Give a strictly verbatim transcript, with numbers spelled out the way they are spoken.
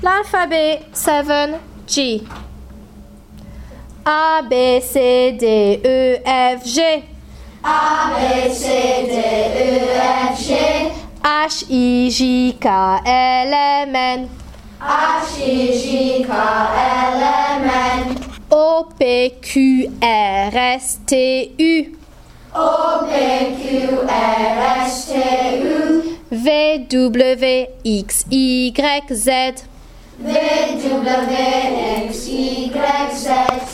L'alphabet seven G. A, B, C, D, E, F, G. A, B, C, D, E, F, G. H, I, J, K, L, M, N. H, I, J, K, L, M, N. O, P, Q, R, S, T, U. O, P, Q, R, S, T, U. V, W, X, Y, Z. V, W, X, Y, Z.